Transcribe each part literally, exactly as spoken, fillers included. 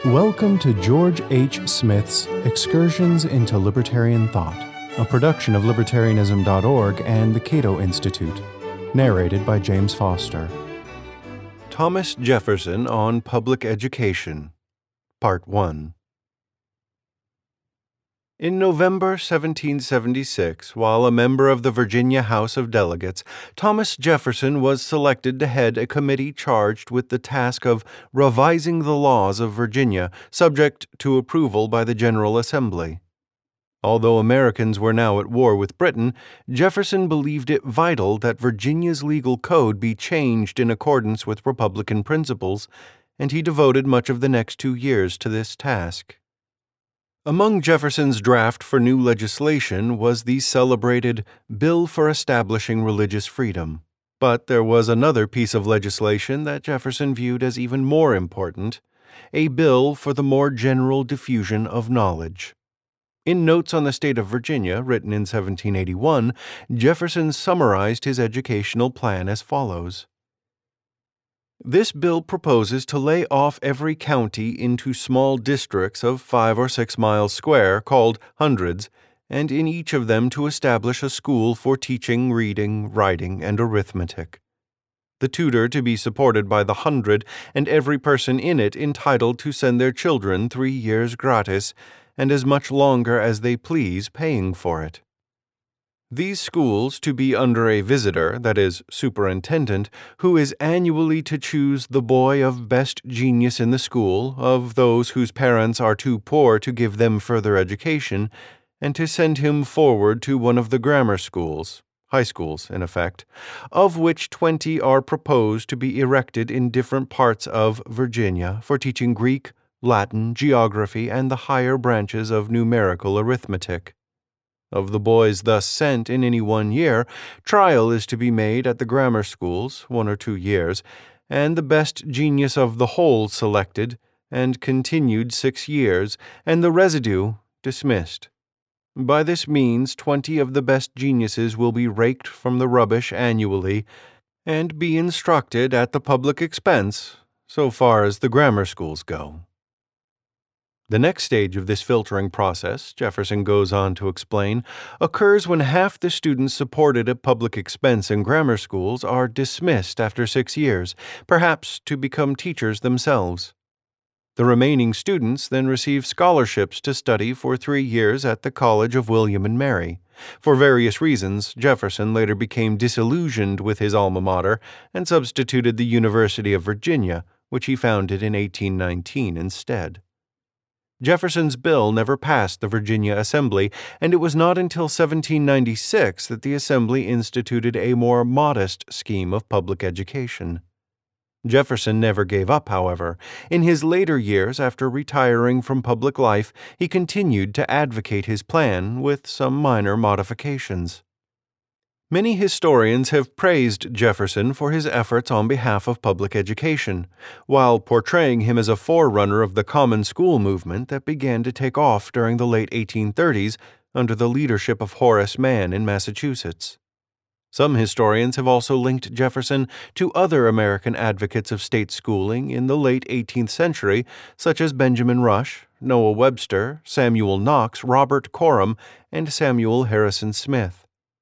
Welcome to George H. Smith's Excursions into Libertarian Thought, a production of libertarianism dot org and the Cato Institute, narrated by James Foster. Thomas Jefferson on Public Education, Part one. In November seventeen seventy-six, while a member of the Virginia House of Delegates, Thomas Jefferson was selected to head a committee charged with the task of revising the laws of Virginia, subject to approval by the General Assembly. Although Americans were now at war with Britain, Jefferson believed it vital that Virginia's legal code be changed in accordance with Republican principles, and he devoted much of the next two years to this task. Among Jefferson's draft for new legislation was the celebrated Bill for Establishing Religious Freedom. But there was another piece of legislation that Jefferson viewed as even more important, a bill for the more general diffusion of knowledge. In Notes on the State of Virginia, written in seventeen eighty-one, Jefferson summarized his educational plan as follows. This bill proposes to lay off every county into small districts of five or six miles square, called hundreds, and in each of them to establish a school for teaching reading, writing, and arithmetic. The tutor to be supported by the hundred, and every person in it entitled to send their children three years gratis, and as much longer as they please, paying for it. These schools to be under a visitor, that is, superintendent, who is annually to choose the boy of best genius in the school, of those whose parents are too poor to give them further education, and to send him forward to one of the grammar schools, high schools, in effect, of which twenty are proposed to be erected in different parts of Virginia for teaching Greek, Latin, geography, and the higher branches of numerical arithmetic. Of the boys thus sent in any one year, trial is to be made at the grammar schools, one or two years, and the best genius of the whole selected, and continued six years, and the residue dismissed. By this means twenty of the best geniuses will be raked from the rubbish annually, and be instructed at the public expense, so far as the grammar schools go. The next stage of this filtering process, Jefferson goes on to explain, occurs when half the students supported at public expense in grammar schools are dismissed after six years, perhaps to become teachers themselves. The remaining students then receive scholarships to study for three years at the College of William and Mary. For various reasons, Jefferson later became disillusioned with his alma mater and substituted the University of Virginia, which he founded in eighteen nineteen instead. Jefferson's bill never passed the Virginia Assembly, and it was not until seventeen ninety-six that the Assembly instituted a more modest scheme of public education. Jefferson never gave up, however. In his later years, after retiring from public life, he continued to advocate his plan with some minor modifications. Many historians have praised Jefferson for his efforts on behalf of public education, while portraying him as a forerunner of the common school movement that began to take off during the late eighteen thirties under the leadership of Horace Mann in Massachusetts. Some historians have also linked Jefferson to other American advocates of state schooling in the late eighteenth century, such as Benjamin Rush, Noah Webster, Samuel Knox, Robert Coram, and Samuel Harrison Smith.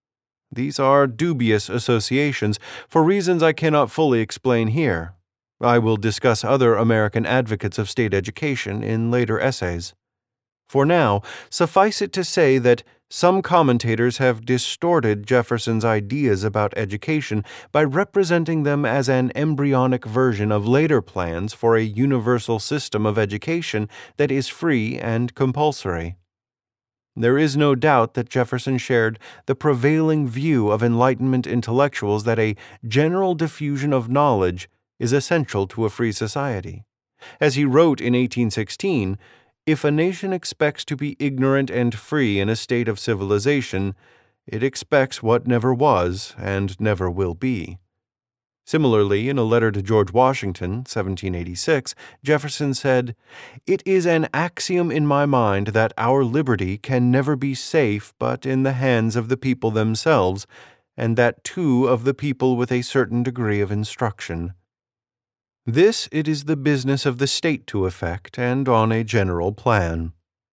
These are dubious associations, for reasons I cannot fully explain here. I will discuss other American advocates of state education in later essays. For now, suffice it to say that some commentators have distorted Jefferson's ideas about education by representing them as an embryonic version of later plans for a universal system of education that is free and compulsory. There is no doubt that Jefferson shared the prevailing view of Enlightenment intellectuals that a general diffusion of knowledge is essential to a free society. As he wrote in eighteen sixteen, "If a nation expects to be ignorant and free in a state of civilization, it expects what never was and never will be." Similarly, in a letter to George Washington, seventeen eighty-six, Jefferson said, "It is an axiom in my mind that our liberty can never be safe but in the hands of the people themselves, and that too of the people with a certain degree of instruction." This it is the business of the state to effect, and on a general plan.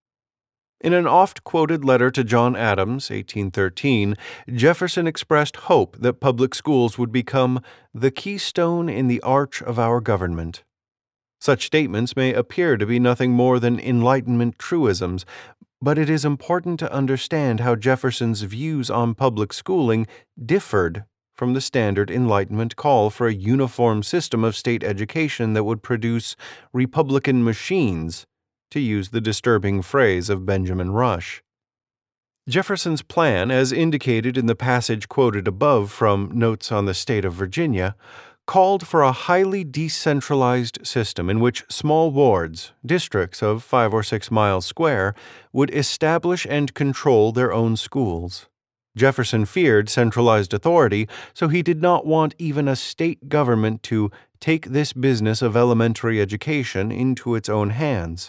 In an oft-quoted letter to John Adams, eighteen thirteen, Jefferson expressed hope that public schools would become the keystone in the arch of our government. Such statements may appear to be nothing more than Enlightenment truisms, but it is important to understand how Jefferson's views on public schooling differed from the standard Enlightenment call for a uniform system of state education that would produce Republican machines, to use the disturbing phrase of Benjamin Rush. Jefferson's plan, as indicated in the passage quoted above from Notes on the State of Virginia, called for a highly decentralized system in which small wards, districts of five or six miles square, would establish and control their own schools. Jefferson feared centralized authority, so he did not want even a state government to take this business of elementary education into its own hands.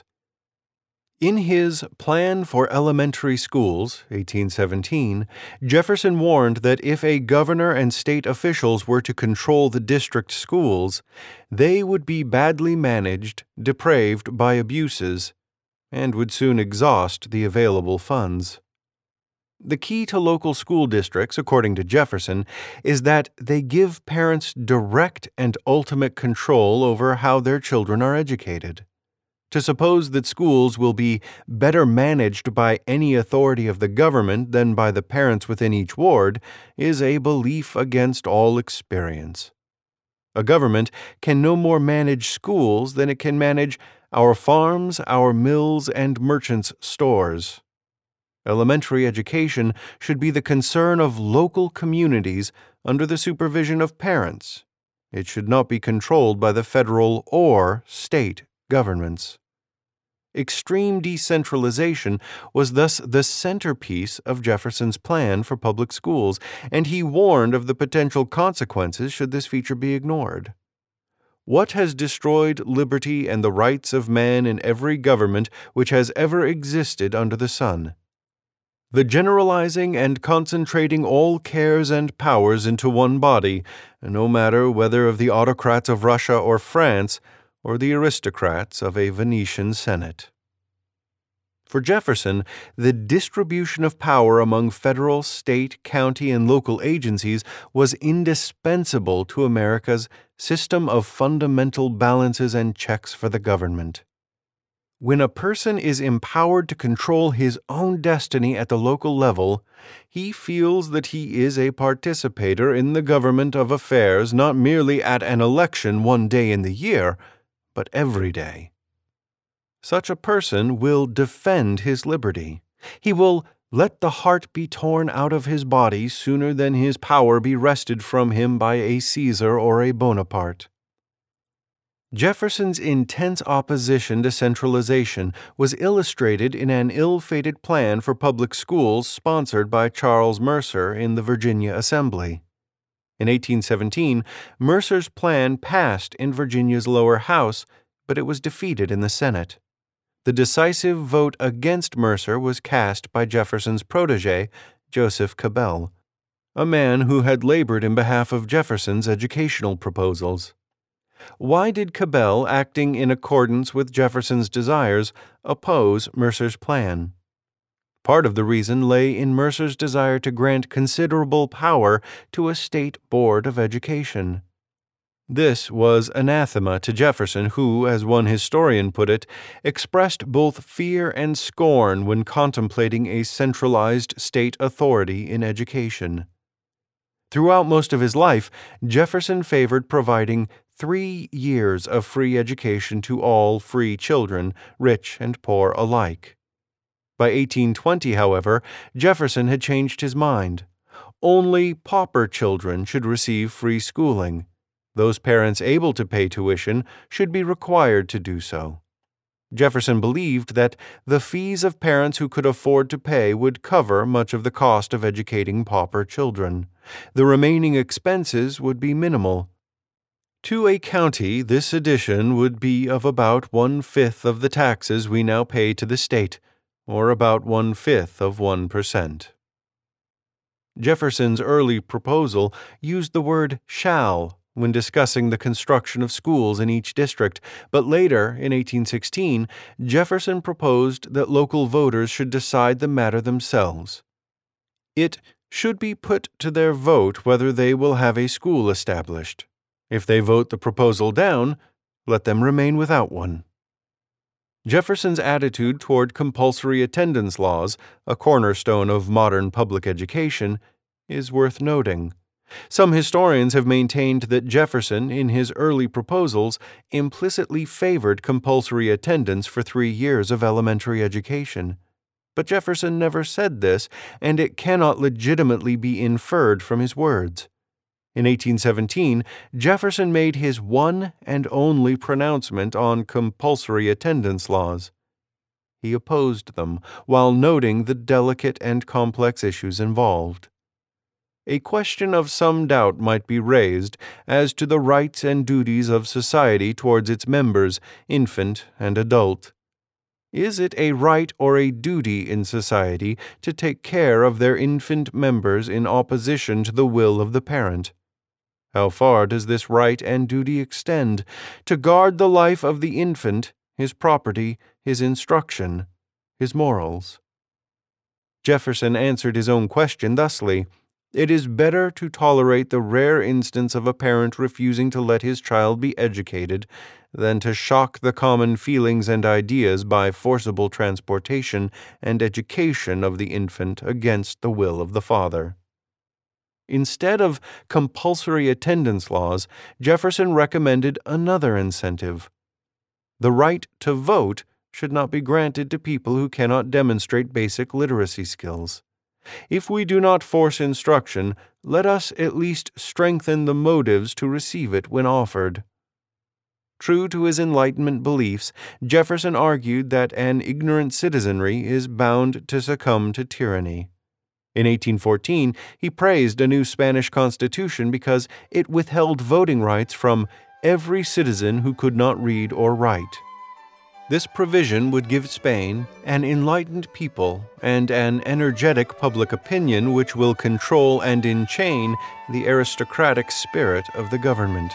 In his Plan for Elementary Schools, eighteen seventeen, Jefferson warned that if a governor and state officials were to control the district schools, they would be badly managed, depraved by abuses, and would soon exhaust the available funds. The key to local school districts, according to Jefferson, is that they give parents direct and ultimate control over how their children are educated. To suppose that schools will be better managed by any authority of the government than by the parents within each ward is a belief against all experience. A government can no more manage schools than it can manage our farms, our mills, and merchants' stores. Elementary education should be the concern of local communities under the supervision of parents. It should not be controlled by the federal or state governments. Extreme decentralization was thus the centerpiece of Jefferson's plan for public schools, and he warned of the potential consequences should this feature be ignored. What has destroyed liberty and the rights of man in every government which has ever existed under the sun? The generalizing and concentrating all cares and powers into one body, no matter whether of the autocrats of Russia or France, or the aristocrats of a Venetian Senate. For Jefferson, the distribution of power among federal, state, county, and local agencies was indispensable to America's system of fundamental balances and checks for the government. When a person is empowered to control his own destiny at the local level, he feels that he is a participator in the government of affairs not merely at an election one day in the year, but every day. Such a person will defend his liberty. He will let the heart be torn out of his body sooner than his power be wrested from him by a Caesar or a Bonaparte. Jefferson's intense opposition to centralization was illustrated in an ill-fated plan for public schools sponsored by Charles Mercer in the Virginia Assembly. In eighteen seventeen, Mercer's plan passed in Virginia's lower house, but it was defeated in the Senate. The decisive vote against Mercer was cast by Jefferson's protege, Joseph Cabell, a man who had labored in behalf of Jefferson's educational proposals. Why did Cabell, acting in accordance with Jefferson's desires, oppose Mercer's plan? Part of the reason lay in Mercer's desire to grant considerable power to a state board of education. This was anathema to Jefferson, who, as one historian put it, expressed both fear and scorn when contemplating a centralized state authority in education. Throughout most of his life, Jefferson favored providing three years of free education to all free children, rich and poor alike. By eighteen twenty, however, Jefferson had changed his mind. Only pauper children should receive free schooling. Those parents able to pay tuition should be required to do so. Jefferson believed that the fees of parents who could afford to pay would cover much of the cost of educating pauper children. The remaining expenses would be minimal. To a county, this addition would be of about one-fifth of the taxes we now pay to the state, or about one-fifth of one percent. Jefferson's early proposal used the word shall when discussing the construction of schools in each district, but later, in eighteen sixteen, Jefferson proposed that local voters should decide the matter themselves. It should be put to their vote whether they will have a school established. If they vote the proposal down, let them remain without one. Jefferson's attitude toward compulsory attendance laws, a cornerstone of modern public education, is worth noting. Some historians have maintained that Jefferson, in his early proposals, implicitly favored compulsory attendance for three years of elementary education. But Jefferson never said this, and it cannot legitimately be inferred from his words. In eighteen seventeen, Jefferson made his one and only pronouncement on compulsory attendance laws. He opposed them, while noting the delicate and complex issues involved. A question of some doubt might be raised as to the rights and duties of society towards its members, infant and adult. Is it a right or a duty in society to take care of their infant members in opposition to the will of the parent? How far does this right and duty extend? To guard the life of the infant, his property, his instruction, his morals? Jefferson answered his own question thusly: "It is better to tolerate the rare instance of a parent refusing to let his child be educated than to shock the common feelings and ideas by forcible transportation and education of the infant against the will of the father." Instead of compulsory attendance laws, Jefferson recommended another incentive. The right to vote should not be granted to people who cannot demonstrate basic literacy skills. If we do not force instruction, let us at least strengthen the motives to receive it when offered. True to his Enlightenment beliefs, Jefferson argued that an ignorant citizenry is bound to succumb to tyranny. In eighteen fourteen, he praised a new Spanish constitution because it withheld voting rights from every citizen who could not read or write. This provision would give Spain an enlightened people and an energetic public opinion which will control and enchain the aristocratic spirit of the government.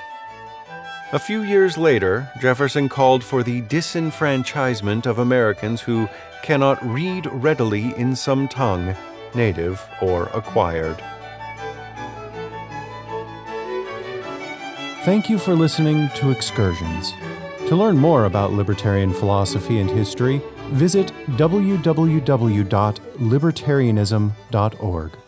A few years later, Jefferson called for the disenfranchisement of Americans who cannot read readily in some tongue, native or acquired. Thank you for listening to Excursions. To learn more about libertarian philosophy and history, visit w w w dot libertarianism dot org.